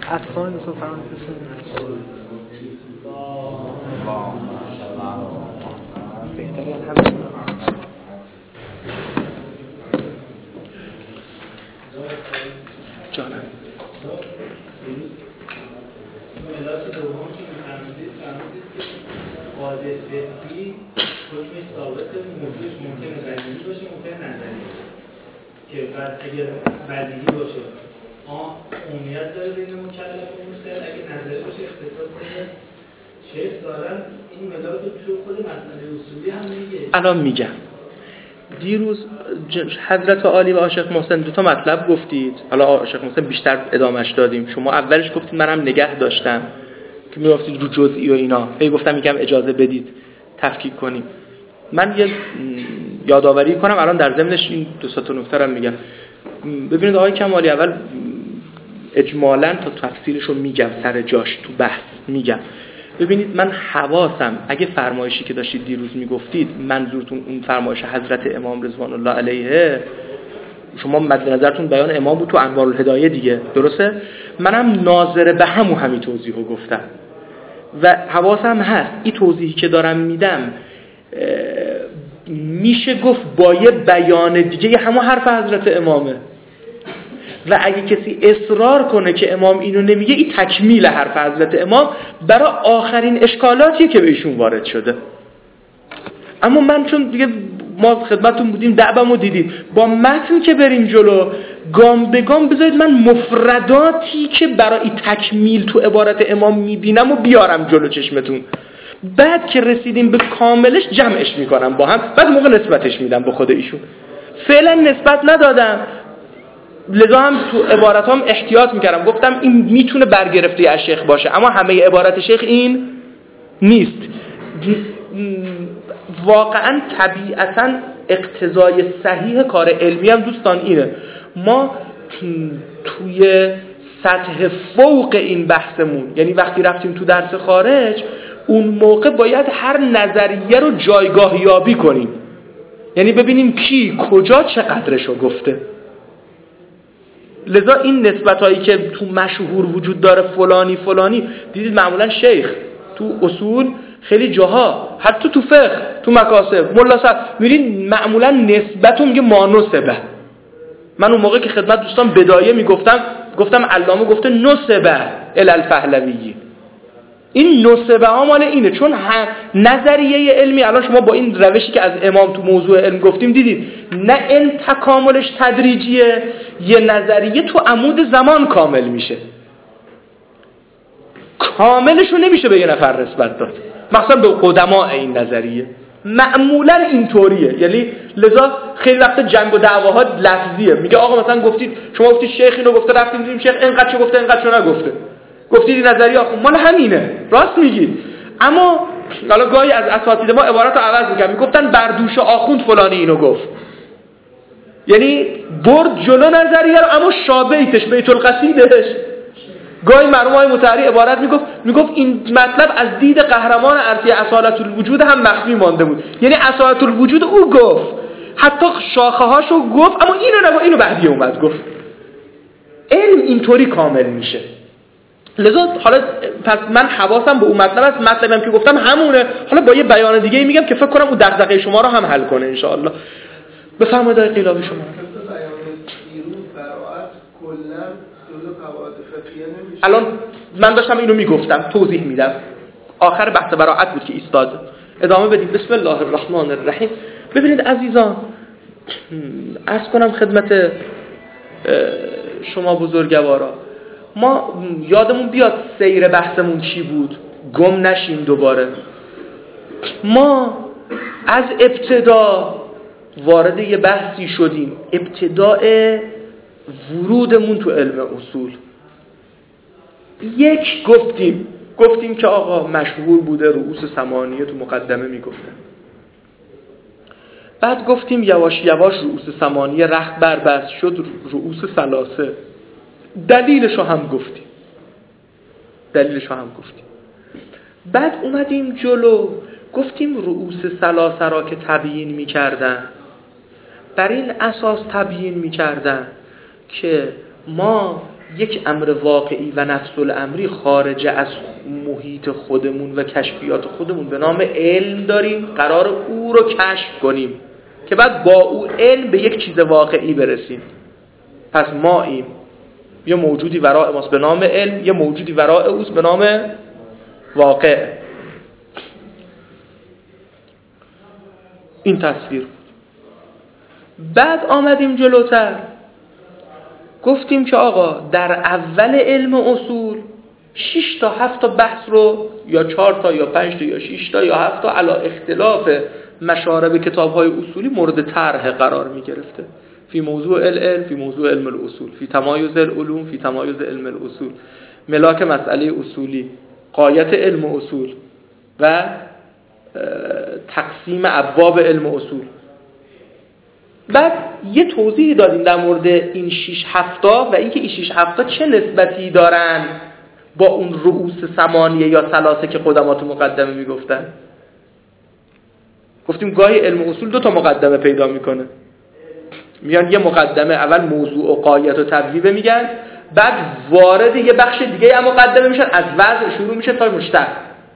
اطفال تو فرانسه بهترین همه جانم ملاک دوم که می‌فرمایید قاعده فقهی حکمش ثابت موضوعش ممکنه بدیهی باشه ممکنه نظری که بعد اگر بدیهی باشه عمومیت داره بین مکلف و مسلم اگه نظری باشه اختصاص داره شیخ دارن این ملاک رو تو خود مسئله اصولی هم میگه. الان میگم دیروز حضرت عالی و عاشق محسن دو تا مطلب گفتید، حالا عاشق محسن بیشتر ادامهش دادیم. شما اولش گفتید منم نگه داشتم که میگفتید رو جزئی و اینا، هی گفتم میگم اجازه بدید تفکیک کنیم. من یه یادآوری کنم الان در ضمنش این دو تا نکته رو میگم. ببینید آقای کمالی، اول اجمالاً تا تفصیلش رو میگم سر جاش تو بحث میگم. ببینید من حواسم اگه فرمایشی که داشتید دیروز میگفتید منظورتون اون فرمایش حضرت امام رضوان الله علیه، شما مد نظرتون بیان امام بود تو انوار الهدایه دیگه، درسته؟ منم ناظر به همین توضیحو گفتم و حواسم هست این توضیحی که دارم میدم میشه گفت با یه بیان دیگه همون حرف حضرت امامه و اگه کسی اصرار کنه که امام اینو نمیگه، این تکمیل حرف حضرت امام برای آخرین اشکالاتیه که به ایشون وارد شده. اما من چون دیگه ما خدمتتون بودیم دعبمو دیدید، با متن که بریم جلو گام به گام بذارید من مفرداتی که برای این تکمیل تو عبارت امام میبینم و بیارم جلو چشمتون، بعد که رسیدیم به کاملش جمعش میکنم با هم، بعد موقع نسبتش میدم به خود ایشون. فعلا نسبت ندادم، لذا هم تو عبارتام احتیاط میکردم، گفتم این میتونه برگرفته از شیخ باشه اما همه عبارت شیخ این نیست. واقعا طبیعتا اقتضای صحیح کار علمی هم دوستان اینه، ما توی سطح فوق این بحثمون، یعنی وقتی رفتیم تو درس خارج، اون موقع باید هر نظریه رو جایگاه یابی کنیم، یعنی ببینیم کی کجا چقدرشو گفته. لذا این نسبتایی که تو مشهور وجود داره فلانی دیدید معمولا شیخ تو اصول خیلی جاها، حتی تو فقه تو مکاسب ملا صاحب میرین معمولا نسبتون میگه مانوسبه. من اون موقع که خدمت دوستان بدایه گفتم علامه گفته نسبه الالفهلویی، این نسبه ها مال اینه، چون نظریه علمی الان شما با این روشی که از امام تو موضوع علم گفتیم دیدید نه این تکاملش تدریجیه، یه نظریه تو عمود زمان کامل میشه، کاملشو نمیشه به یه نفر نسبت داد، مثلا به قدماء این نظریه معمولا اینطوریه. یعنی لذا خیلی وقت جنگ و دعواها لفظیه، میگه آقا مثلا گفتید شما گفتید شیخ اینو گفته، رفتیم دیدیم شیخ اینقدر چه گفته اینقدر چه نگفته، گفتید این نظریه آخه مال همینه، راست میگید. اما حالا گاهی از اساتید ما عبارت رو عوض میکنن، میگفتن بردوش آخوند فلانی اینو گفت، یعنی برد جلو نظریه رو اما شابهیتش بیت القصیدش. گاهی مرحوم های مطهری عبارت میگفت این مطلب از دید قهرمان ارثی اصالت الوجود هم مخفی مانده بود، یعنی اصالت الوجود او گفت، حتی شاخه هاشو گفت اما اینو بعدی اومد گفت. علم اینطوری کامل میشه. لذا حالا پس من حواسم به اون مطلب است، مطلبم که گفتم همونه، حالا با یه بیان دیگه میگم که فکر کنم اون دغدغه شما رو هم حل کنه ان شاء الله. بفرمایید آقای قیلابی شما. الان من داشتم اینو میگفتم، توضیح میدم، آخر بحث براءت بود که ایستاد. ادامه بدید. بسم الله الرحمن الرحیم. ببینید عزیزان، عرض کنم خدمت شما بزرگوارا، ما یادمون بیاد سیر بحثمون چی بود، گم نشیم دوباره. ما از ابتدا وارد یه بحثی شدیم، ابتداء ورودمون تو علم اصول. یک گفتیم که آقا مشهور بوده رؤوس ثمانیه، تو مقدمه میگفتن. بعد گفتیم یواش یواش رؤوس ثمانیه رخت بربست شد رؤوس ثلاثه. دلیلشو هم گفتیم. بعد اومدیم جلو گفتیم رؤوس ثلاثه را که تبیین میکردن، بر این اساس تبیین میکردن که ما یک امر واقعی و نفس الامری خارج از محیط خودمون و کشفیات خودمون به نام علم داریم، قرار او رو کشف کنیم که بعد با او علم به یک چیز واقعی برسیم. پس ما ایم یه موجودی ورای ماست به نام علم، یه موجودی ورای اوست به نام واقع. این تصویر بود. بعد آمدیم جلوتر گفتیم که آقا در اول علم اصول 6 تا 7 تا بحث رو یا 4 تا یا 5 تا یا 6 تا یا 7 تا علی اختلاف مشارب کتاب‌های اصولی مورد طرح قرار می‌گرفته. فی موضوع العلم، فی موضوع علم الاصول، فی تمایز العلوم، فی تمایز علم الاصول، ملاک مسئله اصولی، غایت علم اصول و تقسیم ابواب علم اصول. بعد یه توضیح دادیم در مورد این 6 هفتا و اینکه این 6 هفتا چه نسبتی دارن با اون رؤوس ثمانیه یا ثلاثه که قدما تو مقدمه میگفتن. گفتیم گاهی علم اصول 2 تا مقدمه پیدا میکنه. میان یه مقدمه اول موضوع و غایت و تبییب میگن، بعد وارد یه بخش دیگه هم مقدمه میشن، از وضع شروع میشه تا مشتق.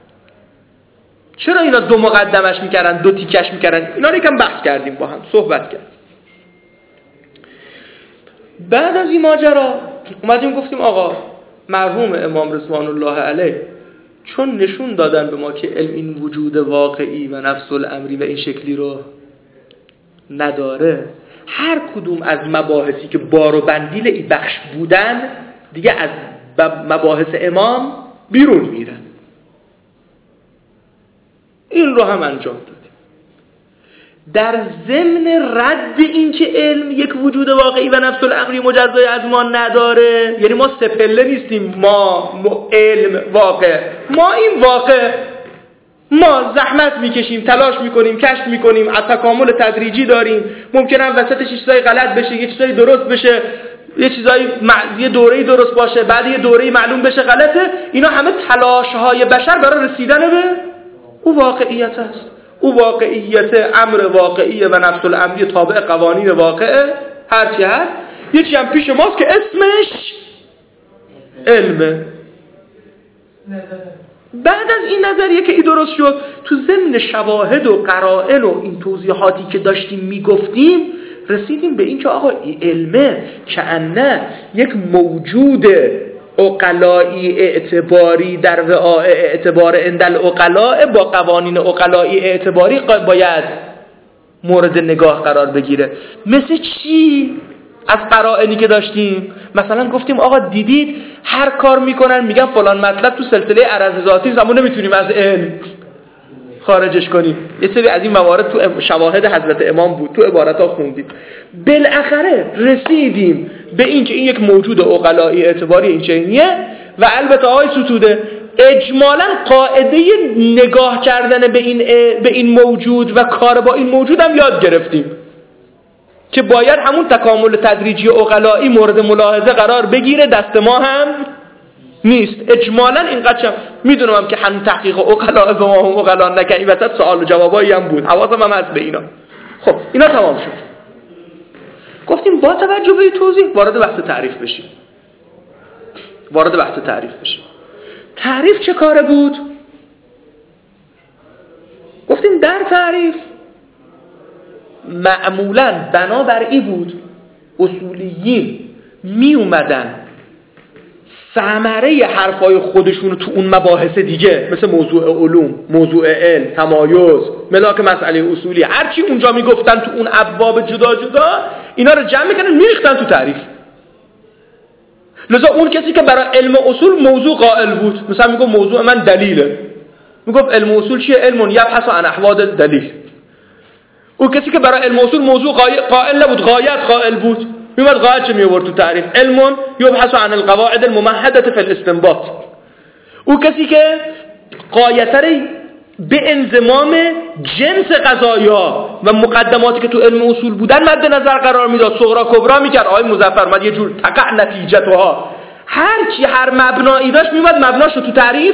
چرا اینا 2 مقدمش میکردن، 2 تیکش میکردن؟ اینا رو یکم بحث کردیم، با هم صحبت کردیم. بعد از این ماجرا اومدیم گفتیم آقا مرحوم امام رضوان الله علیه چون نشون دادن به ما که علم این وجود واقعی و نفس الامری و این شکلی رو نداره، هر کدوم از مباحثی که بار و بندیل این بخش بودن دیگه از مباحث امام بیرون میرن. این رو هم انجام دادیم. در ضمن رد این که علم یک وجود واقعی و نفس الامری مجزای از ما نداره، یعنی ما سپله نیستیم، ما علم واقع، ما این واقع، ما زحمت میکشیم، تلاش میکنیم، کشف میکنیم، از تکامل تدریجی داریم، ممکنه وسطش چیزای غلط بشه، یه چیزای درست بشه، یه چیزای یه دوره‌ای درست باشه، بعد یه دوره‌ای معلوم بشه غلطه. اینا همه تلاش‌های بشر برای رسیدن به او واقعیت است. او واقعیت امر واقعیه و نفس الامری تابع قوانین واقعه، هرچی هست. یکی هم پیش ماست که اسمش علمه. بعد از این نظریه که این درست شد، تو ضمن شواهد و قرائن و این توضیحاتی که داشتیم میگفتیم، رسیدیم به این که آقا این علمه کأنه یک موجود عقلایی اعتباری در وعاء اعتبار اندل عقلاء با قوانین عقلایی اعتباری باید مورد نگاه قرار بگیره. مثل چی؟ از قرائنی که داشتیم مثلا گفتیم آقا دیدید هر کار میکنن میگن فلان مطلب تو سلسله عرض ذاتی زمان نمیتونیم از علم خارجش کنیم. یه سری از این موارد تو شواهد حضرت امام بود، تو عبارت‌ها خوندیم. بالاخره رسیدیم به این که این یک موجود عقلایی اعتباری این چنینیه و البته آقای ستوده اجمالاً قاعده نگاه کردن به این موجود و کار با این موجود هم یاد گرفتیم که باید همون تکامل تدریجی عقلایی مورد ملاحظه قرار بگیره، دست ما هم نیست. اجمالاً اینقدر میدونم هم که هم تحقیق عقلا به ما هم عقلا نکنه، این وسط سوال و جوابایی هم بود، حواسم هم هست به اینا. خب اینا تمام شد. گفتیم با توجه به توضیح وارد بحث تعریف بشیم. تعریف چه کاره بود؟ گفتیم در تعریف معمولاً بنابر این بود اصولیین می اومدن ثمره حرفای خودشون تو اون مباحث دیگه مثل موضوع علوم، موضوع علم، تمایز، ملاک مسئله اصولی، هرچی اونجا میگفتن تو اون ابواب جدا جدا اینا رو جمع میکنن میریختن تو تعریف. لذا اون کسی که برای علم اصول موضوع قائل بود، مثلا میگه موضوع من دلیله، میگفت علم اصول چیه؟ علم یبحث عن احوال دلیل. اون کسی که برای علم اصول موضوع قائل نبود، غایت قائل بود، میومد غایت چه میورد تو تعریف؟ علم یبحث عن القواعد الممهده فی الاستنباط. اون کسی که غایت به انضمام جنس قضایا و مقدماتی که تو علم اصول بودن مد نظر قرار میداد، صغرا کبرا میکرد. آقای مظفر اومد یه جور تقع نتیجتها، هر مبنایی داشت میومد مبناشو تو تعریف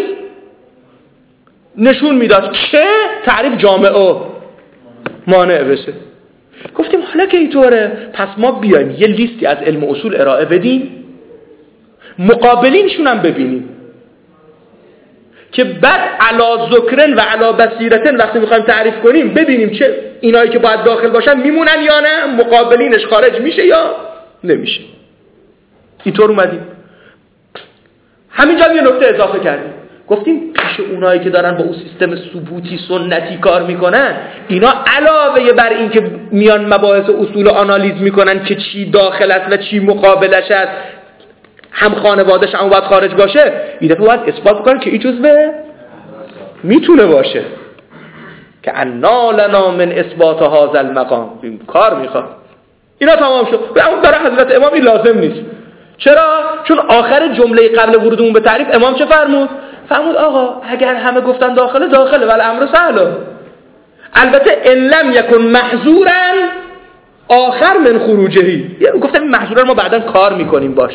نشون میداد که تعریف جامعه مانع بشه. گفتیم حالا که اینطوره پس ما بیایم یه لیستی از علم اصول ارائه بدیم مقابلینشون هم ببینیم که بعد علا ذکرن و علا بصیرتن وقتی میخوایم تعریف کنیم ببینیم چه اینایی که باید داخل باشن میمونن یا نه، مقابلینش خارج میشه یا نمیشه. اینطور اومدیم. همینجا یه نکته اضافه کردیم، گفتیم پیش اونایی که دارن با اون سیستم ثبوتی سنتی کار میکنن، اینا علاوه بر این که میان مباحث اصول آنالیز میکنن که چی داخل است و چی مقابلش است، هم خانواده‌اش هم باید خارج باشه، این دفعه باید اثبات کنن که این جزوه میتونه باشه که انا لنا من اثبات هذا المقام. این کار میخواد. اینا تمام شد. اما برای حضرت امام این لازم نیست. چرا؟ چون آخر جمله قبل ورودمون به تعریف امام چه فرمود؟ فرمود آقا اگر همه گفتن داخله ولی امر سهله. البته ان لم یکن محظورا آخر من خروجهی، گفتم این محظورا ما بعداً کار میکنیم باش.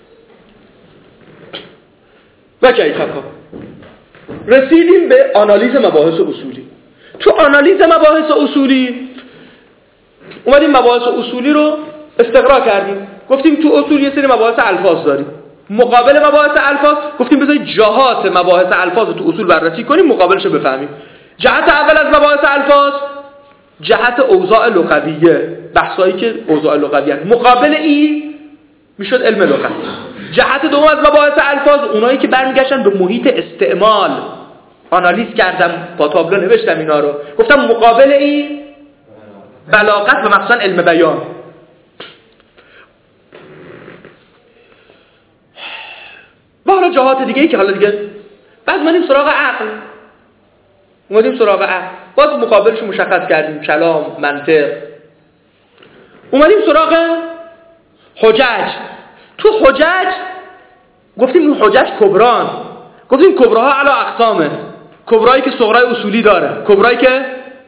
و کیف رسیدیم به آنالیز مباحث اصولی. تو آنالیز مباحث اصولی اومدیم مباحث اصولی رو استقرا کردیم، گفتیم تو اصول یه سری مباحث الفاظ داریم، مقابل مباحث الفاظ گفتیم بذارید جهات مباحث الفاظ رو تو اصول بررسی کنیم، مقابلش رو بفهمیم. جهت اول از مباحث الفاظ جهت اوضاع لغویه، بحثایی که اوضاع لغویه، مقابل این میشد علم لغت. جهت دوم از مباحث الفاظ اونایی که برمیگشتن به محیط استعمال، آنالیز کردم، با تابلو نوشتم اینا رو، گفتم مقابل این بلاغت و مخصوصا علم بیان. و حالا جهات دیگه ای که حالا دیگه بعد اومدیم سراغ عقل، باز مقابلش مشخص کردیم، کلام، منطق. اومدیم سراغ حجج. تو حجج گفتیم این حجج کبران، گفتیم کبراها علی اقسامه، کبرایی که صغرای اصولی داره، کبرایی که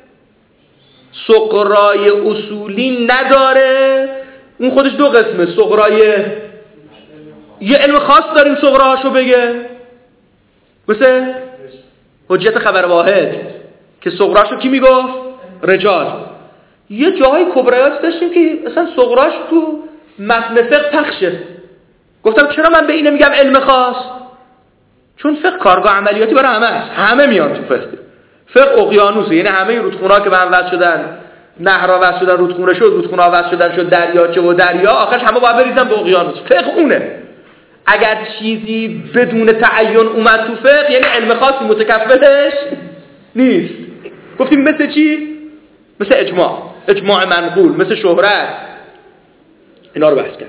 صغرای اصولی نداره، اون خودش دو قسمه. صغرای یه علم خاص داریم صغراهاشو بگه، مثل حجت خبر واحد که صغراشو کی میگفت؟ رجال. یه جاهای کبرایات داشتیم که اصلا صغراش تو متن فقه پخشه. گفتم چرا من به اینه میگم علم خاص؟ چون فقه کارگاه عملیاتی برای همه است، همه میان تو فقه اقیانوسه، یعنی همه رودخونه‌ها که به هم وصل شدن، نهرها وصل شدن، رودخونه شد، رودخونه‌ها وصل شدن شد دریاچه و دریا، آخرش همه باید بریزن به اقیانوس. فقه اونه. اگر چیزی بدون تعین اومد تو فقه یعنی علم خاصی متکفلش نیست. گفتیم مثل چی؟ مثل اجماع منقول، مثل شهرت. اینا رو بحث کردیم.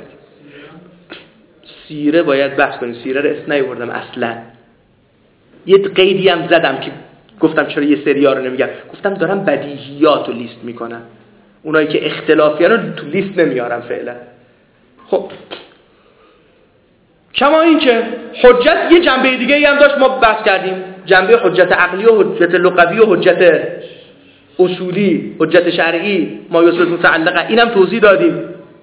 سیره باید بحث کنیم. سیره رو اسم نیاوردم اصلا. یه قیدی هم زدم که گفتم چرا یه سری‌ها رو نمیگم، گفتم دارم بدیهیات رو لیست میکنم، اونایی که اختلافیان رو تو لیست نمیارم فعلا. خب کما این که حجت یه جنبه دیگه ای هم داشت، ما بحث کردیم، جنبه حجت عقلی و حجت لغوی و حجت اصولی، حجت شرعی، ما یثبت متعلقه، اینم توضیح دادیم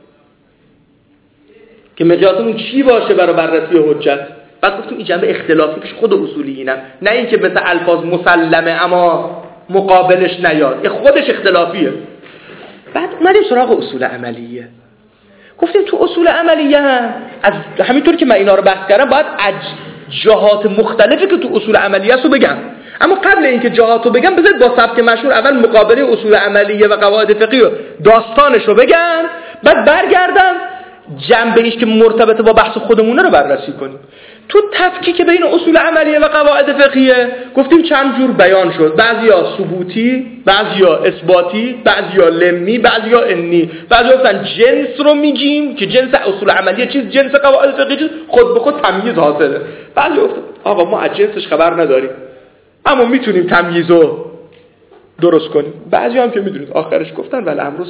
که مقیاسمون چی باشه برای بررسی حجت. بعد گفتیم این جنبه اختلافی پیش خود اصولیینم، نه اینکه مثل الفاظ مسلمه اما مقابلش نیاد، خودش اختلافیه. بعد اومدیم سراغ اصول عملیه. گفتیم تو اصول عملیه هم از همینطور که من اینا رو بحث کردم باید جهات مختلفی که تو اصول عملیه رو بگم، اما قبل اینکه جهات رو بگم بذارید با سبک مشهور اول مقابله اصول عملیه و قواعد فقهی و داستانش رو بگم، بعد برگردم جنبه‌ایش که مرتبط با بحث خودمونه رو بررسی کنیم. تو تفکیک بین اصول عملیه و قواعد فقهیه گفتیم چند جور بیان شد، بعضیا ثبوتی، بعضیا اثباتی، بعضیا لمی، بعضیا انی. بعضیا گفتن جنس رو میگیم که جنس اصول عملیه چیز، جنس قواعد فقهی چیز، خود به خود تمییز حاصله. بعضیا گفتن آقا ما از جنسش خبر نداریم اما میتونیم تمییزو درست کنیم. بعضیا هم که میدونید آخرش گفتن ول امر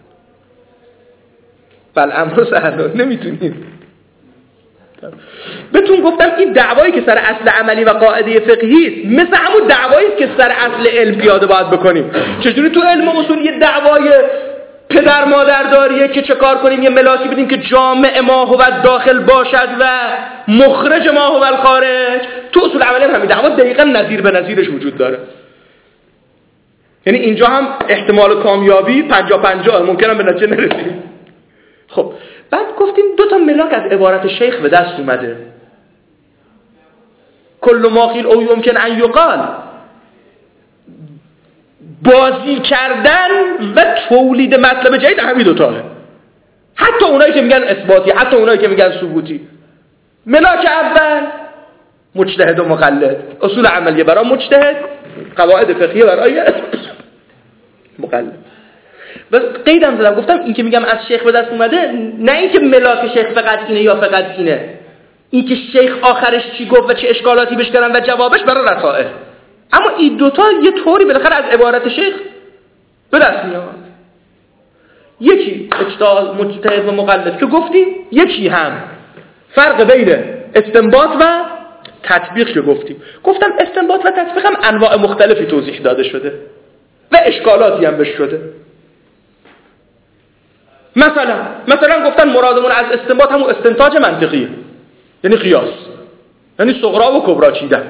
سهل، نمیتونیم. بهتون گفتم این دعوایی که سر اصل عملی و قاعده فقهی است مثل همون دعوایی که سر اصل علم پیاده باید بکنیم. چجوری تو علم اصول یه دعوای پدر مادر داریه که چه کار کنیم، یه ملاکی بدیم که جامع ما هو داخل باشد و مخرج ما هو الخارج، تو اصول عملی هم همین دعوا دقیقاً نظیر به نظیرش وجود داره. یعنی اینجا هم احتمال کامیابی 50-50 ممکنه به نتیجه نرسیم. خب بعد گفتیم دو تا ملاک از عبارت شیخ به دست اومده. کل ما قیل او یمکن ان یقال، بازی کردن و تولید مطلب جدید همین دوتاه. حتی اونایی که میگن اثباتی، حتی اونایی که میگن ثبوتی. ملاک اول مجتهد و مقلد، اصول عملیه برای مجتهد، قواعد فقهیه برای مقلد. بس قیدم زدم گفتم این که میگم از شیخ به دست اومده، نه این که ملاک شیخ فقط اینه یا فقط اینه، این که شیخ آخرش چی گفت و چه اشکالاتی بهش کردن و جوابش برای رسائل. اما این دوتا یه طوری بالاخره از عبارت شیخ به دست میاد. یکی اجتهاد مجتهد و مقلد که گفتیم، یکی هم فرق بین استنباط و تطبیق که گفتم استنباط و تطبیق هم انواع مختلفی توضیح داده شده و اشکالاتی هم بهش شده. مثلا گفتن مرادمون از استنباط همون استنتاج منطقیه، یعنی قیاس، یعنی صغرا و کبرا چیدن.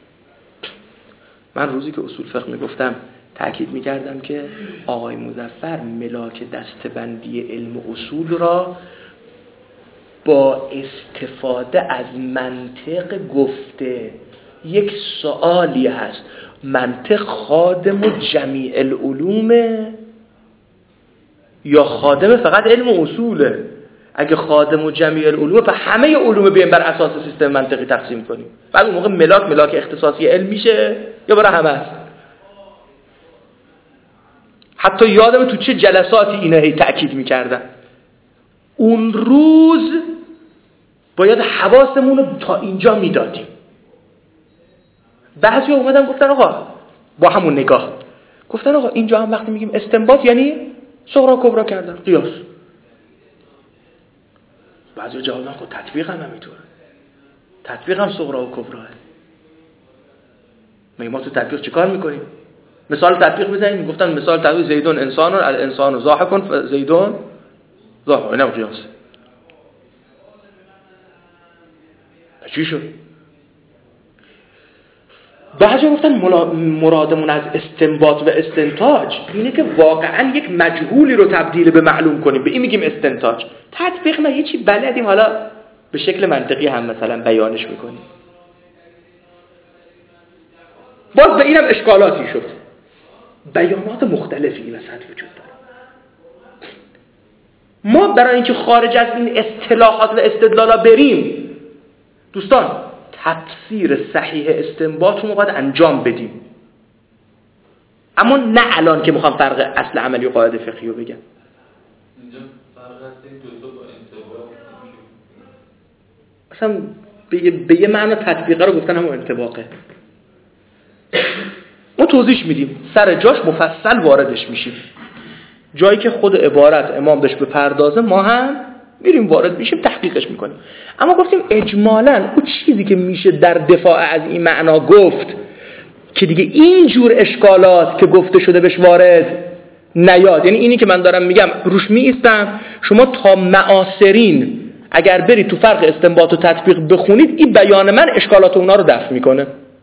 من روزی که اصول فقه میگفتم تأکید میکردم که آقای مظفر ملاک دستبندی علم و اصول را با استفاده از منطق گفته. یک سوالی هست، منطق خادم جمیع العلومه یا خادم فقط علم و اصوله؟ اگه خادم و جمیع العلوم، و همه علوم بیایم بر اساس سیستم منطقی تقسیم کنیم، بعد اون موقع ملاک اختصاصی علم میشه یا برای همه است؟ حتی یادم تو چه جلساتی اینه هی تأکید میکردن. اون روز باید حواسمون رو تا اینجا میدادیم. بعضی اومدن گفتن آقا با همون نگاه گفتن آقا اینجا هم وقتی میگیم استنباط یعنی صغرا کبرا کردن، قیاس. بعضی جواب دادن خب تطبیق هم همینطوره، تطبیق هم صغرا و کبراه. ما تو تطبیق چیکار میکنیم؟ مثال تطبیق بزنیم. گفتن مثال تطبیق زیدون انسان، الانسان ضاحک زیدون ضاحک، اینم قیاس. چی شد؟ بعضی گفتن مرادمون از استنباط و استنتاج اینه که واقعا یک مجهولی رو تبدیل به معلوم کنیم، به این میگیم استنتاج. تطبیق نه، یه چی بلدیم حالا به شکل منطقی هم مثلا بیانش میکنیم. باز به اینم اشکالاتی شد، بیانات مختلفی این وسط وجود داره. ما برای اینکه خارج از این اصطلاحات و استدلالا بریم دوستان، تفسیر صحیح استنباط رو باید انجام بدیم، اما نه الان که میخوام فرق اصل عملی و قاعده فقهی رو بگم. اینجا فرق هست این دو تا با انطباق، اصلا به یه معنی تطبیقه رو گفتن همون انطباقه. ما توضیح میدیم، سر جاش مفصل واردش میشیم. جایی که خود عبارت امام بهش بپردازه ما هم میریم وارد میشیم، تحقیقش میکنیم. اما گفتیم اجمالاً اون چیزی که میشه در دفاع از این معنا گفت که دیگه اینجور اشکالات که گفته شده بهش وارد نیاد، یعنی اینی که من دارم میگم روش میایستم، شما تا معاصرین اگر برید تو فرق استنباط و تطبیق بخونید، این بیان من اشکالات اونا رو دفع میکنه.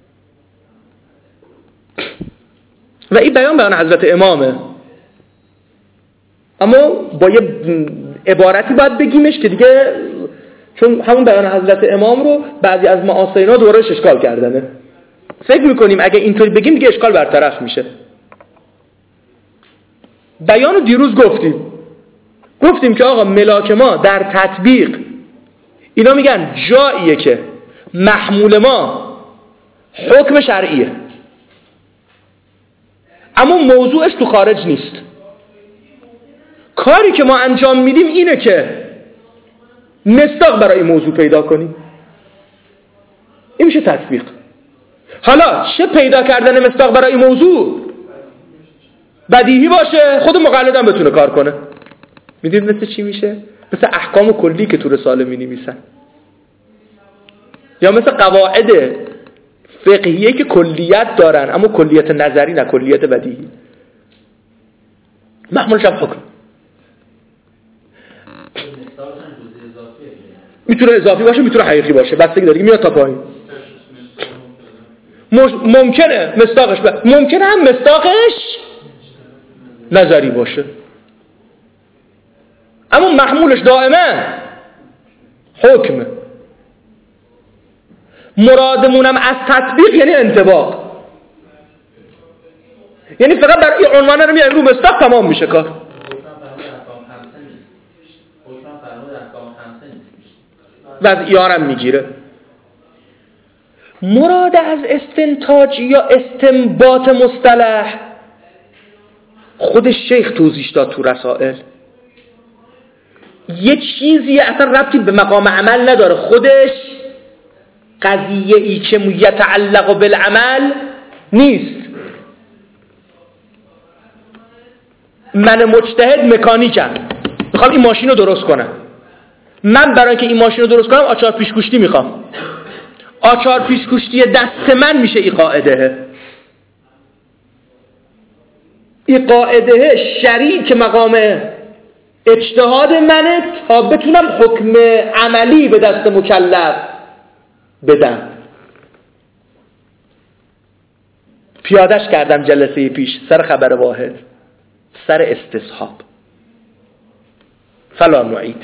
و این بیان حضرت امامه، اما با یه عبارتی باید بگیمش که دیگه، چون همون بیان حضرت امام رو بعضی از معاصرینا دورش اشکال کردنه. فکر میکنیم اگه اینطوری بگیم دیگه اشکال برطرف میشه. بیان رو دیروز گفتیم که آقا ملاک ما در تطبیق، اینا میگن جاییه که محمول ما حکم شرعیه اما موضوعش تو خارج نیست. کاری که ما انجام میدیم اینه که مصداق برای موضوع پیدا کنیم. این میشه تطبیق. حالا چه پیدا کردن مصداق برای موضوع بدیهی باشه، خود مقلد هم بتونه کار کنه. میدونید مثل چی میشه؟ مثل احکام کلی که تو رساله می‌نویسن، یا مثل قواعد فقهیه که کلیت دارن اما کلیت نظری نه کلیت بدیهی. محمولش هم حکم میتونه اضافی باشه، میتونه حقیقی باشه، بستگی داره، میاد تا پایین. ممکنه مصداقش ممکنه هم مصداقش نظری باشه، اما محمولش دائما حکم. مرادمونم از تطبیق یعنی انطباق، یعنی فقط بر این عنوان رو میاریم رو مصداق تمام میشه کار. وضعیارم میگیره. مراد از استنتاج یا استنباط مصطلح خود شیخ توضیح داد تو رسائل. یه چیزی اصلا ربطی به مقام عمل نداره، خودش قضیه ای که یتعلق بالعمل نیست. من مجتهد مکانیکم، میخوام این ماشین رو درست کنم. من برای اینکه این ماشین رو درست کنم آچار پیشگوشتی میخوام. آچار پیشگوشتی دست من میشه این قاعده. این قاعده شریک مقام اجتهاد منه تا بتونم حکم عملی به دست مکلف بدم. پیادش کردم جلسه پیش سر خبر واحد، سر استصحاب فلا نعید.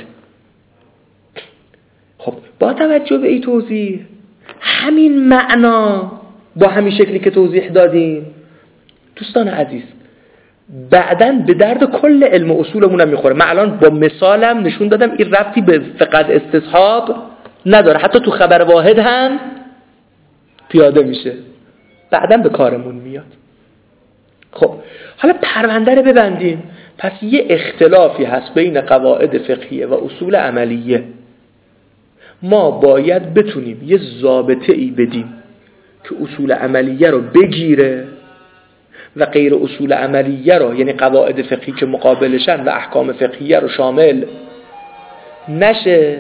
خب با توجه به این توضیح، همین معنا با همین شکلی که توضیح دادیم دوستان عزیز بعداً به درد کل علم اصولمون هم میخوره. من الان با مثالم نشون دادم این ربطی به فقط استصحاب نداره، حتی تو خبر واحد هم پیاده میشه، بعداً به کارمون میاد. خب حالا پرونده رو ببندیم. پس یه اختلافی هست بین قواعد فقهیه و اصول عملیه. ما باید بتونیم یه ضابطه ای بدیم که اصول عملیه رو بگیره و غیر اصول عملیه رو، یعنی قواعد فقهی که مقابلشن و احکام فقهیه رو شامل نشه،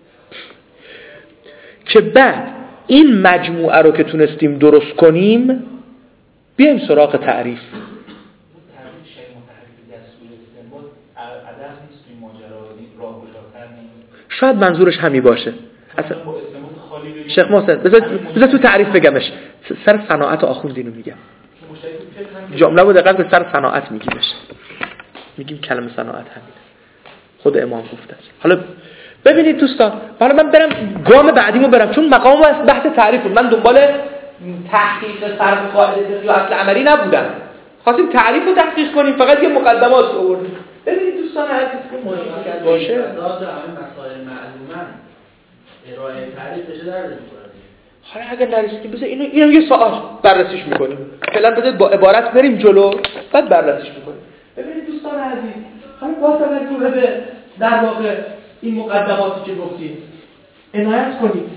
که بعد این مجموعه رو که تونستیم درست کنیم بیایم سراغ تعریف. شاید منظورش همین باشه. اصلا شیخ محسن بذار تو تعریف بگمش. سر صناعت آخوندینو میگم. جمله رو دقیق به سر صناعت میگیمش. میگیم کلمه صناعت همینه. خود امام گفته است. حالا ببینید دوستان، حالا من برم گام بعدیمو برم، چون مقام از بحث تعریف بود. من دنبال تحقیق صرف قاعده فقهی و اصل عملی نبودم. خواستیم تعریف رو تحقیق کنیم، فقط یه مقدمات آوردیم. ببینید دوستان عزیز که مشکل باشه داد همین مسائل معلومه ارائه تعریف بشه درد می‌خوره. حالا اگه نرسیدیم بذار اینو یه ساعت بررسیش می‌کنیم. فعلا بذارید با عبارت بریم جلو، بعد بررسیش می‌کنیم. ببینید دوستان عزیز، حالا با توجه به در واقع این مقدماتی که گفتیم عنایت کنید.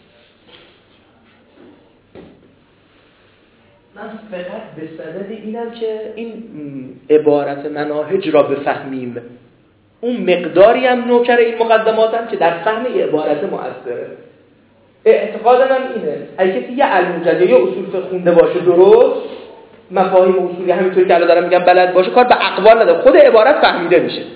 من فقط به صدد اینم که این عبارت مناهج را بفهمیم. اون مقداری هم نوکر این مقدمات هم که در فهم عبارت مؤثره. اعتقاد من اینه اگه کسی یه علم جدید یا اصول فقه خونده باشه درست، مفاهیم اصولی همینطور که الان دارم میگم بلد باشه، کار به اقوال نداره، خود عبارت فهمیده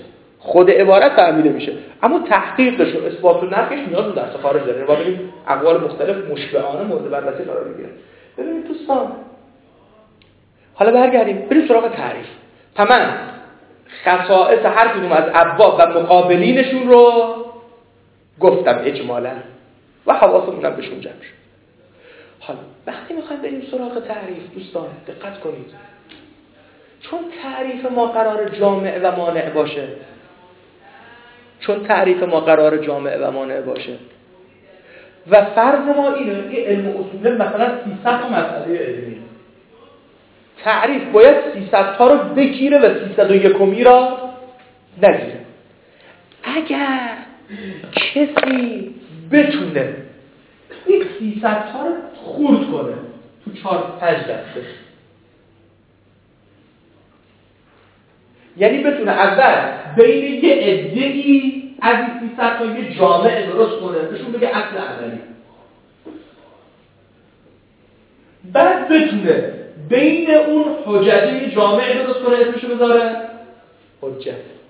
میشه. اما تحقیقش و اثبات و نفیش نیاز به دست خارج داره. ما ببینیم اقوال مختلف مشبهانه مورد بررسی قرار میگیره. ببینید دوستان، حالا برگردیم بریم سراغ تعریف. تمام خصائص هر کدوم از ابواب و مقابلینشون رو گفتم اجمالاً و حواسمون هم بهشون جمع شد. حالا وقتی میخوایم بریم سراغ تعریف دوستان دقت کنید، چون تعریف ما قرار جامع و مانع باشه، و فرض ما اینه که علم اصول مثلا 300 تا مسئله علمی، تعریف باید 300 تا رو بگیره و 301 را نگیره. اگر کسی بتونه این 300 تا رو خورد کنه تو 4-5 دسته، یعنی بتونه اول بین یه عده‌ای از این 300 تا یه جامع درست کنه، بهشون بگه اصل عملی، بعد بتونه بین اون حجت یه جامع درست کنه، اسمشو بذاره حجت،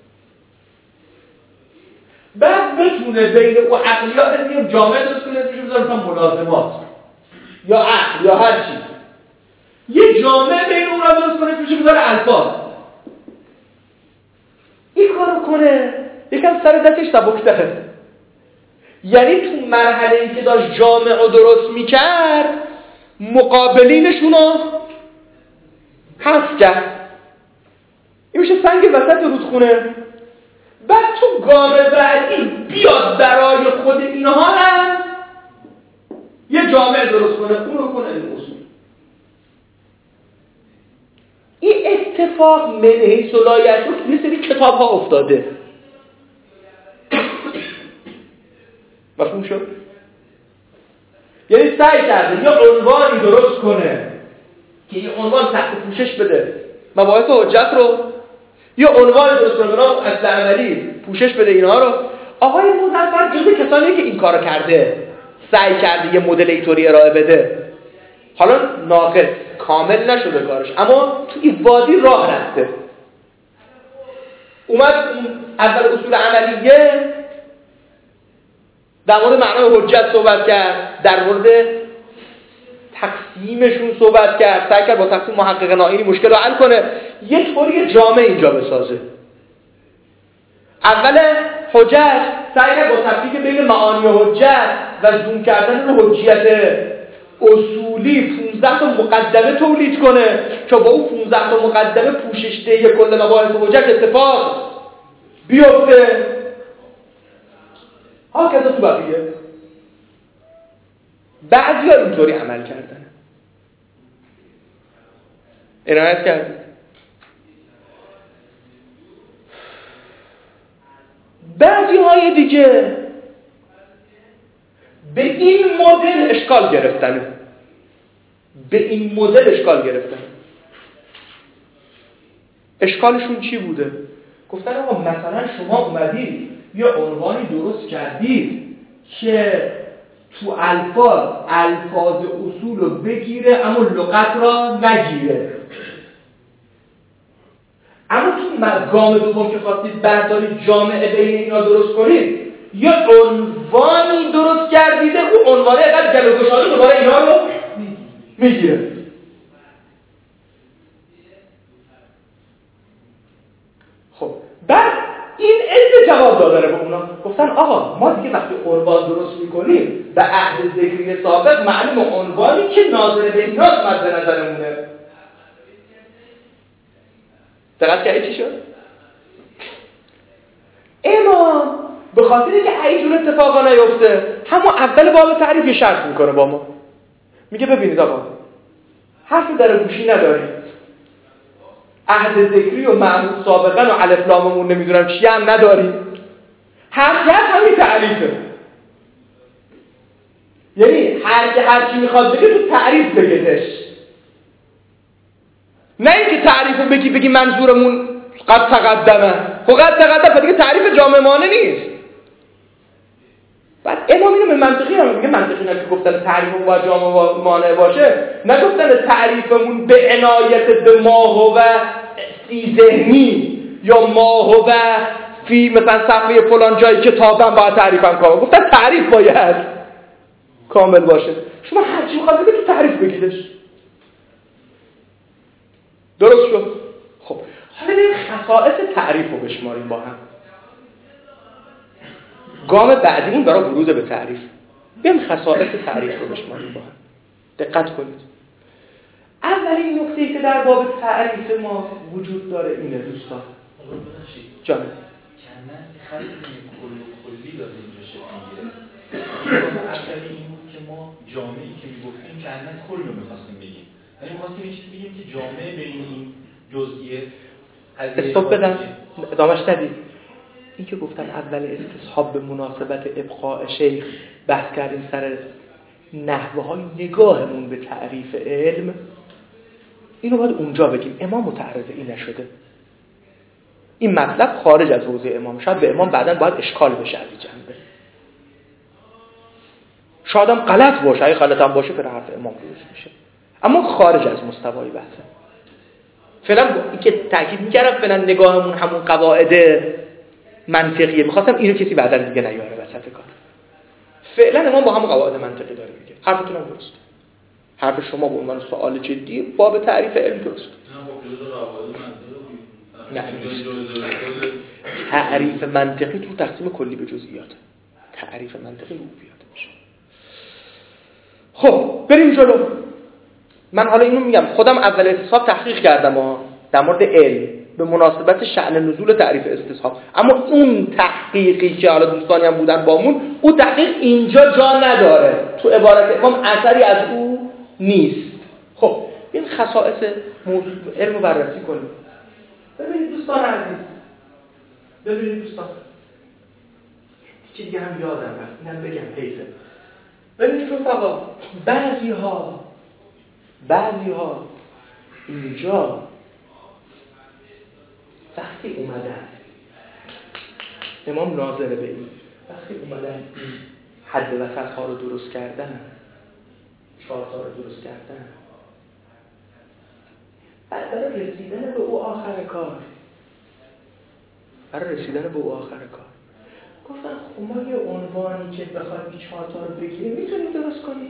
بعد بتونه بین اون عقلیات یه جامع درست کنه، اسمشو بذاره مثلا ملازمات یا عقل یا هر چیز، یه جامع بین اون را درست کنه، اسمشو بذاره الفاظ. این کارو کنه یکم سر دستش سبک‌تره. یعنی تو مرحله‌ای که داشت جامع رو درست میکرد مقابلینشونو حذف کرد. این میشه سنگ وسط رودخونه. بعد تو گام بعدی بیاد برای خود اینها هم یه جامعه درست کنه، اون رو کنه این اصول. این اتفاق من حیث لایحه تو یه سری کتاب ها افتاده. مفهوم شد؟ یعنی سعی کرده یه عنوانی درست کنه که یه عنوان تحت پوشش بده مباحث حجت رو، یه عنوان درست کنه برای اصل عملی پوشش بده اینها رو. آقای مظفر جزو کسانیه که این کارو کرده، سعی کرده یه مدل اینطوری ارائه بده. حالا ناقص کامل نشده کارش، اما تو این وادی راه رفته. اومد اول اصول عملیه در مورد معنای حجت صحبت کرد، در مورد تقسیمشون صحبت کرد، سعی کرد با تقسیم محقق نائینی مشکل رو حل کنه، یه طوری جامع اینجا بسازه. اول حجت سعی کرد با تفکیک بین معانی حجت و زوم کردن رو حجیت اصولی 15 تا مقدمه تولید کنه که با اون 15 تا مقدمه پوشش دهی کل مباحث حجت اتفاق بیفته. ها کذا تو بقیه بعضی ها اینطوری عمل کردن. عنایت کردید. بعضی های دیگه به این مدل اشکال گرفتن. اشکالشون چی بوده؟ گفتن آقا مثلا شما اومدید یه عنوانی درست کردید که تو الفاظ اصول رو بگیره اما لغت را نگیره. اما تو گام دوم که خواستید بردارید جامعه بین اینا درست کنید، یه عنوانی درست کردیده، اون عنوانه اقدر جلوگشانه دوباره اینا رو میگیره. خب بعد این علم جواب داداره به اونا. گفتن آقا ما دیگه وقتی عنوان درست میکنیم به عهد ذکری سابق معلوم عنوانی که ناظر به ایناست مد نظرمونه. دقت کردید چی شد؟ امام به خاطر اینکه ای جور اتفاقا نیفته همون اول باب تعریف شرط میکنه با ما. میگه ببینید آقا حرفی در گوشی ندارید، عهد ذکری و معمول سابقا و الف لاممون نمیدونم چی هم نداریم، همین تعریفه. یعنی هر چی میخواد بگه تو تعریف بگهش، نه اینکه تعریفو بگی منظورمون قد تقدمه. خب قد تقدمه دیگه تعریف جامع مانع نیست. بعد امام اینو به منطقی هم میگه، منطقی نه که گفتن تعریفمون باید جامع مانع باشه، نگفتن تعریفمون به عنایت به ماه و فی ذهنی یا ماه و فی مثلا صفحه فلان جای کتابم باید تعریفم کنم. گفتن تعریف باید کامل باشه. شما هر چی میخواد بگید تو تعریف بگیدش. درست شد؟ خب حالا بریم خصائص تعریف رو بشماریم با هم. گام بعدیمون برای ورود به تعریف. بریم خصائص تعریف رو بشماریم با هم. دقت کنید. اولین نکته‌ای که در باب تعریف ما وجود داره اینه دوستان. جان. کنن خط کلی داره اینجا شکل میگیره. اولی این بود که ما جامعه‌ای که میگفتیم کنن کل رو می‌خواستیم بگیم. یعنی می‌خواستیم یه چیزی بگیم که جامعه بین این جزئیه استوب بدن ادامهش ندید. این که گفتن اول استصحاب به مناسبت ابقاء شیخ بحث کردیم سر نحوه‌های نگاهمون به تعریف علم، اینو باید اونجا بگیم. امام متعرض این نشده. این مطلب خارج از حوزه امام، شاید به امام بعداً باید اشکال بشه از این جنبه، شاید هم غلط باشه. اگه غلط هم باشه پر حرف امام درست میشه، اما خارج از مستوای بحثه. فعلا این که تاکید می‌کردم فعلا نگاهمون همون قواعد منطقیه. می‌خواستم اینو کسی بعداً دیگه نیاره وسط کار. فعلا امام با همون قواعد منطقی داره میگه. حرفتون هم درست. حرف شما به عنوان سوال جدی باب تعریف علم درست. نه تعریف منطقی تو تقسیم کلی به جزئیات. تعریف منطقی عبویات میشه. خب بریم جلو. من حالا اینو میگم خودم اول استصحاب تحقیق کردم در مورد علم به مناسبت شأن نزول تعریف استصحاب، اما اون تحقیقی که حالا دوستانی هم بودن بامون، اون تحقیق اینجا جا نداره، تو عبارت امام اثری از او نیست. خب این خصائص موضوع علم رو بررسی کنیم. ببینید دوستان عزیز، ببینید دوستان، چی دیگه هم یادم رفت اینم بگم حیفه. ببینید رفقا، بعضی ها اینجا وقتی اومدن امام ناظر به این، وقتی اومدن این حد وسط ها رو درست کردن، چهار تا رو درست کردن، برای رسیدن به او آخر کار گفتن خب ما یه عنوانی که بخوایم این چهار تا رو بگیریم میتونیم درست کنیم.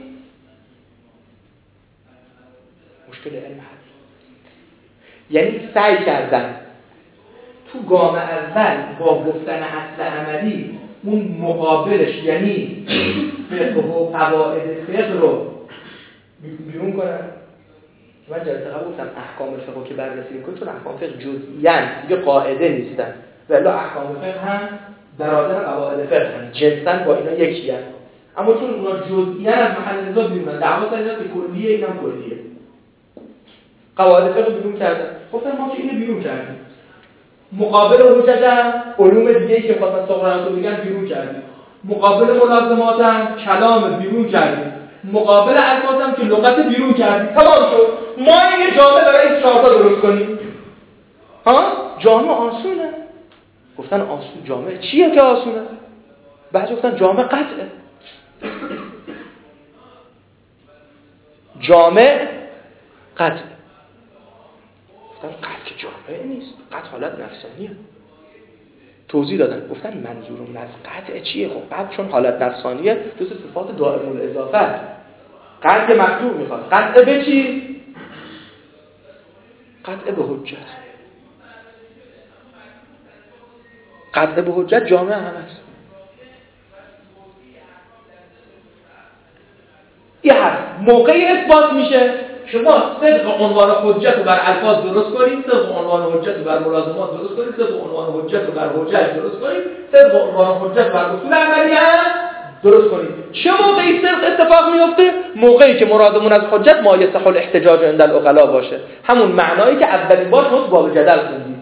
مشکل علم حل. یعنی سعی کردن تو گام اول با گفتن اصل عملی اون مقابلش، یعنی فقه و قواعد فقه رو بیرون کنن. من جلسه قبل گفتم احکام فقه که بررسی می‌کنید چون احکام فقه جزئیاً دیگه قاعده نیستن، ولی احکام فقه هم برادر قواعد فقه هم، جنساً با اینا یکیه، اما چون اونا جزئیاً از محل نزاع بیرونن، دعوا سر اینه که کلیه اینم کلیه. قواعد فقه بیرون کردن، گفتن ما که اینو بیرون کردیم، مقابل حجت هم علوم دیگه‌ای که خاطر صغرا میگن بیرون کردیم، مقابل ملازمات هم کلام بیرون کردیم، مقابل الفاظ هم که لغت بیرون کردیم. تمام شد. ما این جامعه برای این چهار تا درست کنیم. جامعه آسونه. گفتن آسون جامعه چیه که آسونه؟ بعضی گفتن جامعه قطعه. جامعه قطعه. گفتن قطع که جامعه نیست، قطع حالت نفسانیه. توضیح دادن، گفتن منظورم از قطع چیه؟ خب قطع چون حالت نفسانیه جز صفات دائم الاضافه. قطع مقطوع میخواد، قطع به چی؟ قطع به حجت. قطع به حجت جامعه هم هست. یه هست موقعی اثبات میشه شما صدق عنوان حجت رو بر الفاظ درست کنید، صدق عنوان حجت رو بر ملازمات درست کنید، صدق عنوان حجت رو بر حجت درست کنید، صدق عنوان حجت بر اصول عملیه درست کنید. چه موقعی صدق اتفاق میفته؟ موقعی که مرادمون از حجت ما یصح الاحتجاج عند العقلا باشه، همون معنایی که اولین بار شما باب جدل خوندید،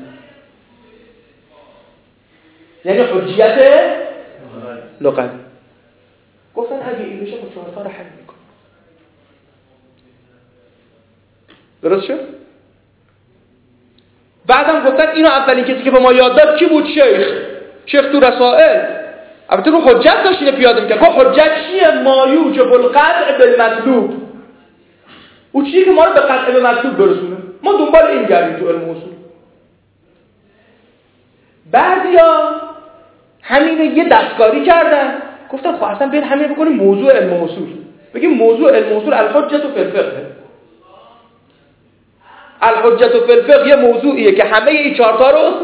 یعنی حجیت لغوی. گفتن اگه این بشه با چهار تا رو حل میکنه. درست شد؟ بعدم گفتن اینو اولین کسی که به ما یاد داد کی بود؟ شیخ تو رسائل. البته رو حجت داشتین پیاده میکرد. خب حجت چیه؟ ما یوجب القطع بالمطلوب. او چیه که ما رو به قطع به مطلوب برسونه؟ ما دنبال این گردیم تو علم اصول. بعضیا همین یه دستکاری کردن، گفتن خب اصلا بیاین همین بکنیم موضوع علم اصول. بگیم موضوع علم اصول الحجت فی الفقه. الحجت فی الفقه یه موضوعیه که همه این چهار تا رو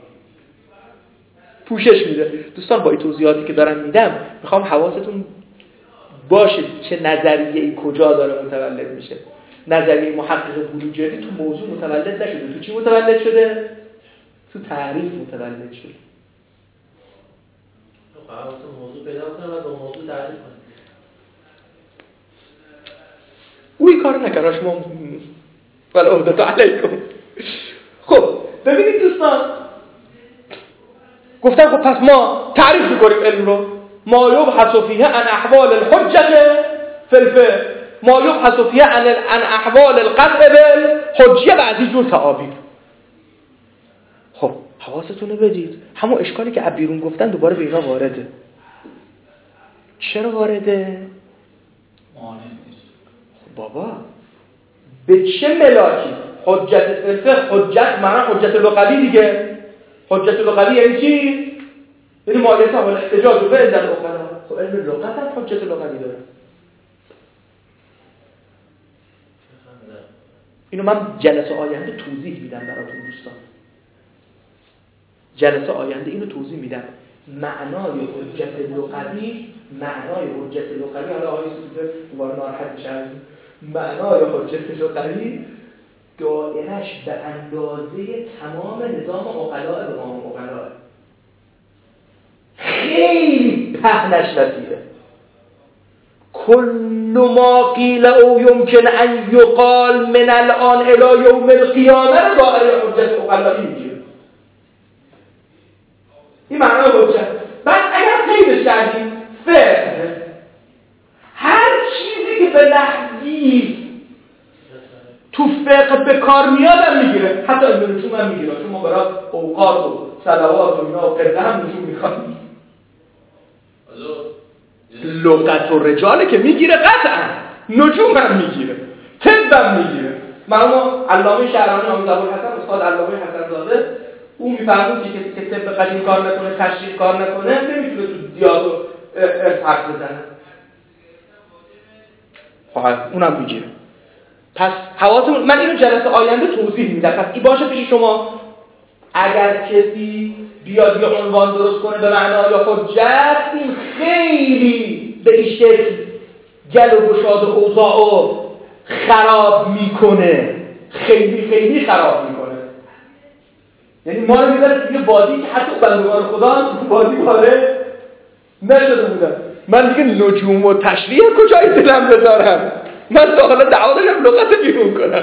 پوشش میده. دوستان با این توضیحاتی که دارم میدم میخوام حواستون باشه چه نظریه‌ای کجا داره متولد میشه. نظریه محقق بلوجردی تو موضوع متولد نشده. تو چی متولد شده؟ تو تعریف متولد شده. حواستون موضوع پیدا کنه و با موضوع تعریف کنه. اوی کار نکنه شما ولی عهدت علیکم. خب ببینید دوستان، گفتن خب پس ما تعریف میکنیم علم رو. ما یبحث فیه عن احوال الحجت فی الفقه، ما یبحث فیه عن احوال القطع بالحجیه و از این جور تعابیر. خب حواستون رو بدید، همون اشکالی که بیرون گفتن دوباره به اینا وارده. چرا وارده؟ مانع نیست. خب بابا به چه ملاکی؟ حجت فقه حجت معنی حجت لغوی دیگه. حجت لغوی یعنی چی؟ یعنی مایه سوال احتجاج رو به عند العقلا. خب علم لغت هم حجت لغوی داره. اینو من جلسه آینده توضیح میدم براتون دوستان. جلسه آینده اینو توضیح میدم. معنای حجت لغوی، حالا آقای سوزه دوباره ناراحت میشه، معنای حجت لغوی دائرش به اندازه تمام نظام عقلاء به امام عقلاء، خیلی پهنش وسیعه. کل ما قیل او یمکن ان یقال من الان الی یوم القیامه رو دائره حجت عقلائی میگیره. این معنای حجت. بعد اگر قیدش کردیم فقه، هر چیزی که به نحوی تو فقه به کار میادم میگیره، حتی این نجوم هم میگیره، چون ما برای اوقات و صلوات و اینا و قبله هم نجوم میخوایم. لغت و رجاله که میگیره قطعا، نجوم هم میگیره، طب هم میگیره. مرحوم علامه شهرانی حافظه الحسن، استاد علامه حسن زاده، اون میفرمود که طب قدیم کار نکنه، تشریح کار نکنه، نمیتونه تو دیالوگ حرف بزنه. اونم میگیره. پس حواسمون، من اینو جلسه آینده توضیح میدم. پس این باشه پیش شما، اگر کسی بیاد یه عنوان درست کنه به معنای حجت، این خیلی به این شکل گل و گشاد اوضاع خراب میکنه، خیلی خراب میکنه. یعنی ما رو میذاره توی وادی که حتی بندگان خدا وادی وارد نشده بودن. من دیگه نجوم و تشریح کجای دلم بذارم؟ من داخل دعوادشم لغت بیرون کنم.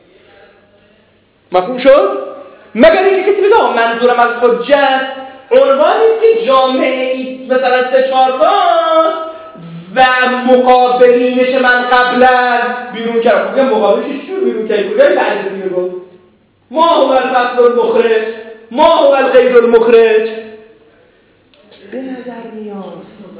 مفهوم شد؟ مگر اینکه کسی بگه منظورم از حجت عنوانی که جامعه مثلا 3-4 تاست و مقابلینش من قبلا بیرون کردم. خب مقابلینش چون بیرون کردی؟ کجای تعریف دیگه گفت؟ ما هو الفصل المخرج، ما هو الغیر المخرج. به نظر میاد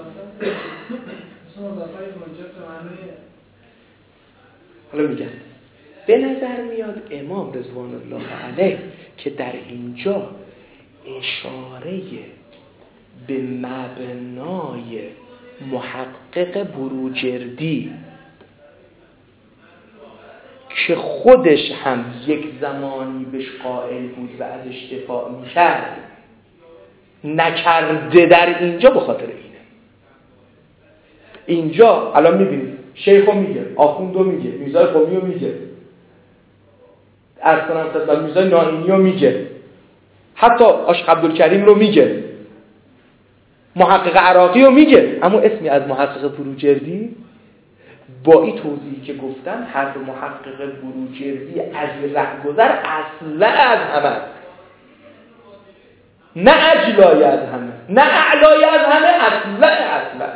حالا میگم به نظر میاد امام رضوان الله علیه که در اینجا اشاره به مبنای محقق بروجردی که خودش هم یک زمانی بهش قائل بود و ازش دفاع میکرد نکرده در اینجا به خاطر اینه. اینجا الان میبینید شیخو میگه، آخوندو میگه، میرزای قمیو میگه، عرض کنم خدمت میرزای نائینیو میگه، حتی عاشق عبدالکریم رو میگه، محقق عراقی رو میگه، اما اسمی از محقق بروجردی با این توضیحی که گفتم، حرف محقق بروجردی از رهگذر اصلا از همه، نه اجلای از همه، نه اعلای از همه، اصلا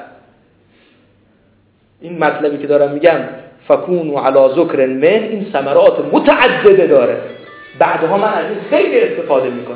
این مطلبی که دارم میگم فکونوا علی ذکر المه، این ثمرات متعدده داره. بعدها من از این خیلی استفاده میکنم.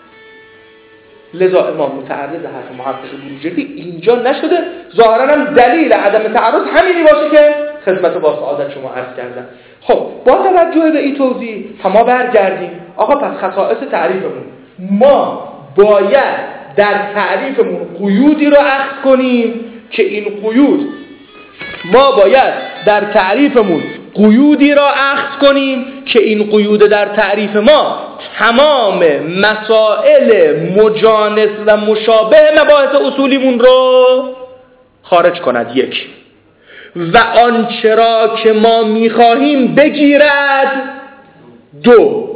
لذا امام متعرض حرف محقق بروجردی اینجا نشده. ظاهرا هم دلیل عدم تعرض همینی باشه که خدمت با سعادت شما عرض کردم. خب با توجه به این توضیح ما برگردیم. آقا پس خصائص تعریفمون، ما باید در تعریفمون قیودی رو اخذ کنیم که این قیود، ما باید در تعریفمون قیودی را اخذ کنیم که این قیود در تعریف ما تمام مسائل مجانس و مشابه مباحث اصولیمون رو خارج کند. یک، و آنچه را که ما میخواهیم بگیرد. دو،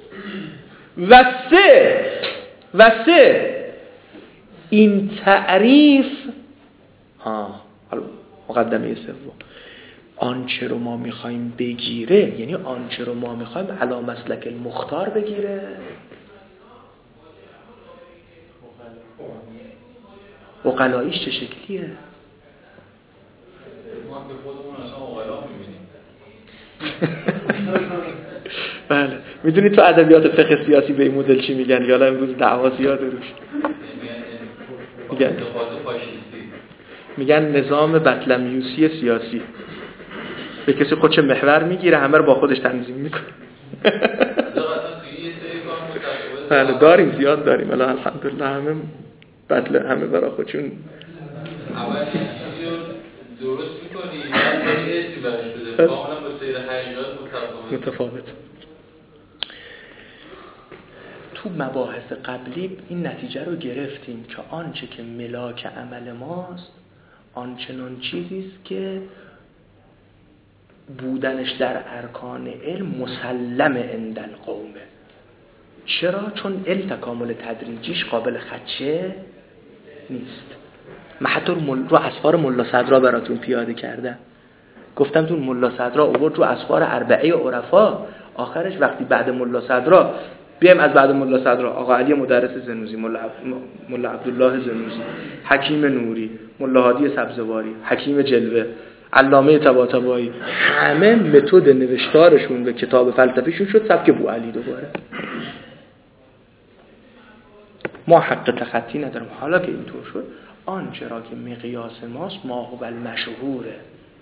و سه این تعریف مقدمه سوم، آنچه رو ما میخوایم بگیره، یعنی آنچه رو ما میخوایم علی مسلک المختار بگیره. عقلاییش چه شکلیه؟ ما به خودمون اصلا عقلا میبینیم. بله، میدونید تو ادبیات فقه سیاسی به این مدل چی میگن؟ یالا امروز دعوا زیاده روش. میگن نظام بطلمیوسی سیاسی. به کسی خودش محور میگیره، همه رو با خودش تنظیم میکنه. بله داریم، زیاد داریم. الان الحمدلله همه برای خودشون اول یه چیزی رو درست میکنی، بعد یه چیزی برش بده، کاملا با سیر حقیقت متفاوت. تو مباحث قبلی این نتیجه رو گرفتیم که آنچه که ملاک عمل ماست آنچنان چیزیست که بودنش در ارکان علم مسلم عند القومه. چرا؟ چون علم تکامل تدریجیش قابل خدشه نیست. من حتی رو اسفار ملا صدرا براتون پیاده کردم، گفتم تو ملا صدرا اوورد رو اسفار اربعه عرفا، آخرش وقتی بعد ملا صدرا بیایم از بعد ملا صدرا آقا علی مدرس زنوزی، ملا عبدالله زنوزی، حکیم نوری، ملا هادی سبزواری، حکیم جلوه، علامه طباطبایی، همه متد نوشتارشون به کتاب فلسفیشون شد سبک بوعلی. دوباره ما حق تخطی نداریم. حالا که اینطور شد آنچه را که مقیاس ماست ما هو المشهوره.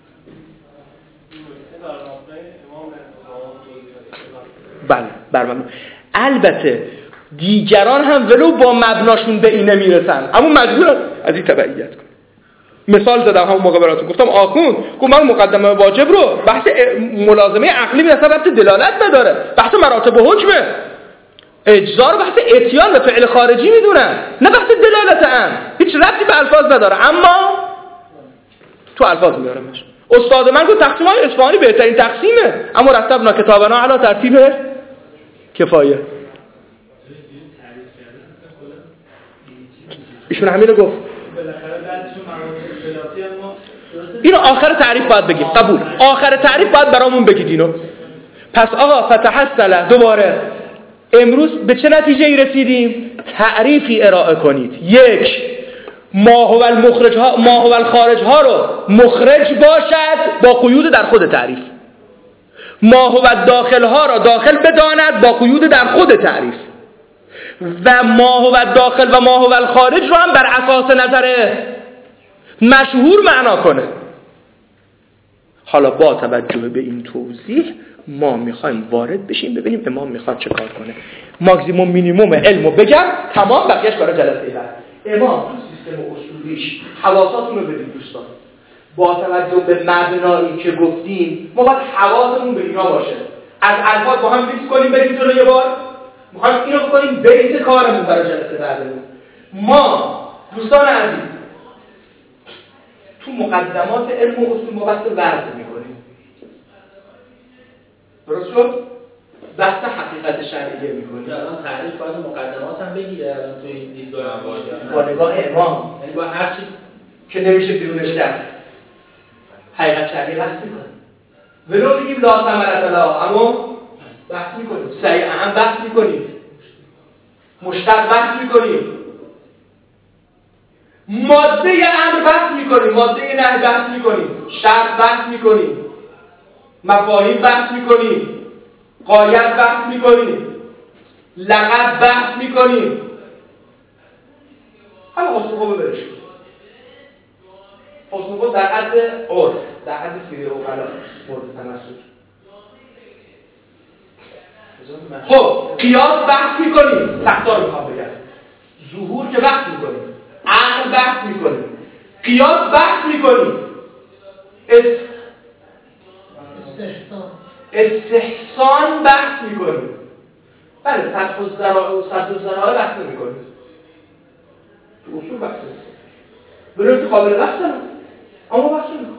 بله برمون. البته دیگران هم ولو با مبناشون به اینه میرسن اما مجبورن از این تبعیت کن. مثال زدم همون موقع براتون گفتم آخوند گفت من مقدمه واجب رو بحث ملازمه عقلی به ربط دلالت نداره، بحث مراتب حکمه. اجزا رو بحث اتیان و فعل خارجی میدونن، نه بحث دلالت هم، هیچ ربطی به الفاظ نداره اما تو الفاظ میارمش. استاد من گفت تقسیم های اصفهانی بهترین تقسیمه اما رتبنا کتابنا علی ترتیب کفایه. ایشون همینو گفت. اینو آخر تعریف باید بگیم. قبول. آخر تعریف باید برامون بگید اینو. پس آقا فتحصل دوباره امروز به چه نتیجه ای رسیدیم؟ تعریفی ارائه کنید. یک، ما هو الخارج ها رو مخرج باشد با قیود در خود تعریف. ما هو الداخل ها را داخل بداند با قیود در خود تعریف. و ما هو الداخل و ما هو الخارج رو هم بر اساس نظر مشهور معنا کنه. حالا با توجه به این توضیح ما میخوایم وارد بشیم ببینیم امام میخواد چه کار کنه. ماکسیموم مینیموم علمو بگم تمام، بقیه‌اش برای جلسه بعد. امام تو سیستم اصولیش حواساتون رو بدید دوستان. با توجه به مبنایی که گفتیم ما باید حواسمون به اینا باشه. از الفاظ با هم فیکس کنیم بریم جلو یه بار. میخوایم اینو بکنیم بیس کارمون برای جلسه بعدمون. ما دوستان عزیز تو مقدمات علم و اصول ما بحث وضع میکنیم. درست شد؟ بحث حقیقت شرعیه میکنیم. الان تعریف باید مقدمات هم بگیره الان تو این دیدگاه هم باشه. با نگاه امام یعنی با هر چی که نمیشه بیرونش کرد حقیقت شرعی بحث میکنیم. ولو بگیم لا ثمرة لا اما بحث میکنیم. صحیح هم بحث میکنیم. مشتق بحث میکنیم. ماده امر بحث میکنیم، ماده نهی بحث میکنیم، شرط بحث میکنیم، مفاهیم بحث میکنیم، غایت بحث میکنیم، لقب بحث میکنیم. حالا حسن برش حسن در حد عرف، در حد سیره و غلا مورد تناسب. خب قیاس بحث میکنیم، تختار میخوام بگم ظهور که بحث میکنیم، عقل بحث میکنیم، قیاس بحث میکنیم، استحسان بحث میکنیم. بله سطح الزرائع بحث میکنیم. تو اصول بحث میکنیم. بلوی قابل بحث دارم اما بحث میکنیم.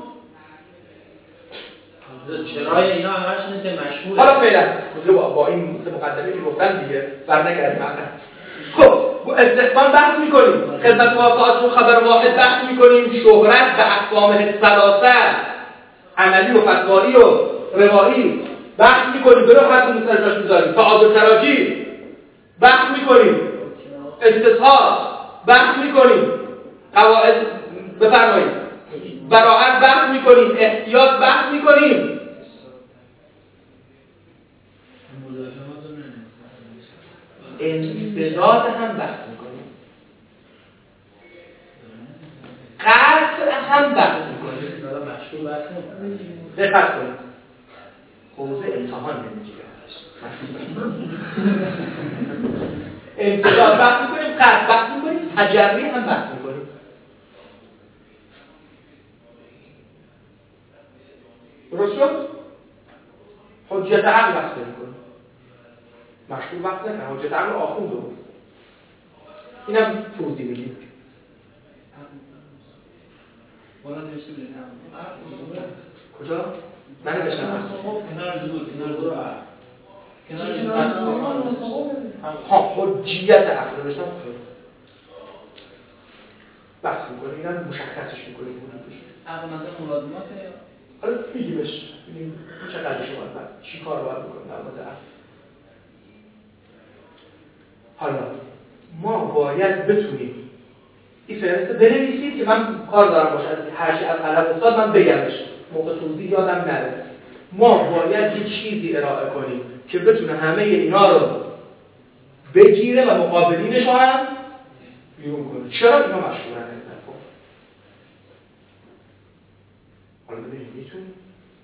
چرای اینا همش نیست مشهوره. حالا فعلا با این مقدمه که گفتن دیگه برنگردیم عقل. خب استحسان بحث میکنیم، خدمت واقعات رو خبر واحد بحث میکنیم، شهرت به اقسام ثلاثه عملی و فتوایی و روایی بحث میکنیم، برو خطون سرجاش میذاریم، تعادل تراجی بحث میکنیم، استصحاب بحث میکنیم، قواعد بفرمایید براءت بحث میکنیم، احتیاط بحث میکنیم، انفراد هم بحث میکنیم، قطع هم بحث میکنیم. مشهور بحث میکنیم. دقت کنید حوزه امتحان نمیگیره. انفراد بحث میکنیم، قطع بحث میکنیم، تجربی هم بحث میکنیم. درست شد؟ حجت عقل بحث میکنیم. مشغول وقت نکنه حجت عقل آخونده اینم توضیح میدیم کجا؟ ننوشتم حجیت عقل نوشتم بحث میکنه اینم مشخصش میکنه عقل مثلا ملازمات حالا میگیمش ببینیم چقدر شما بعد چی کار باید بکنیم در مورد عقل. حالا ما باید بتونیم این فهرست بنویسید که من کار دارم باشه هر چی از علم استاد من بگمش موقع توضیح یادم نره. ما باید یه چیزی ارائه کنیم که بتونه همه اینا رو بگیره و مقابلینش رو هم بیرون کنه. چرا اینا مشهورن این طرفا؟ حالا ببینید میتونیم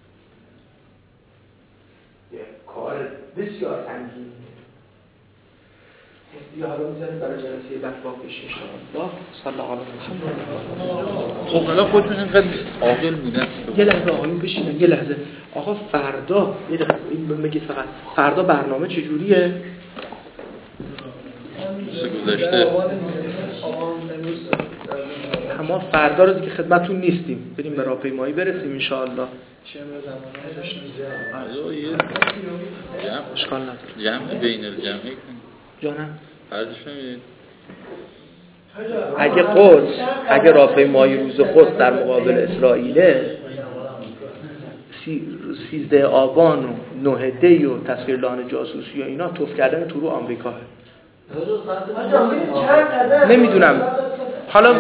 یه کار بسیار سنگینه دیگه حالا میزنیم برای جلسه بعد باقیش انشاءالله. صلی الله علیه و خب حالا خودتون اینقدر عاقل بودن یه لحظه آقایون بشینن یه لحظه. آقا فردا یه دقیقه این بگید فقط فردا برنامه چجوریه؟ گذشته اما فردا روزی که خدمتتون نیستیم بریم به راهپیمایی برسیم ان شاء الله. چه امروز زمانه داشتیم؟ اشکال نداره. جمع بین الجمعی کنیم. جانم فرضش نمیدید اگه راهپیمایی روز قدس در مقابل اسرائیله 13 آبان و 9 دی و تصویر لانه جاسوسی و اینا توف کردن تو رو آمریکاه. نمیدونم حالا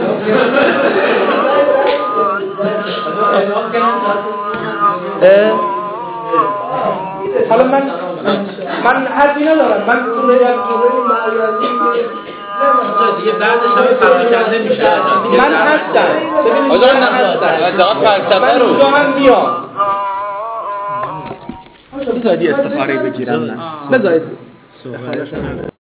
حالا من حرفی ندارم. من دیگه بعدش هم فرق کرده میشه. من هستم. آجا من هستم. فلسفه رو من بیام. بذارید استخاره بگیرم من. بذارید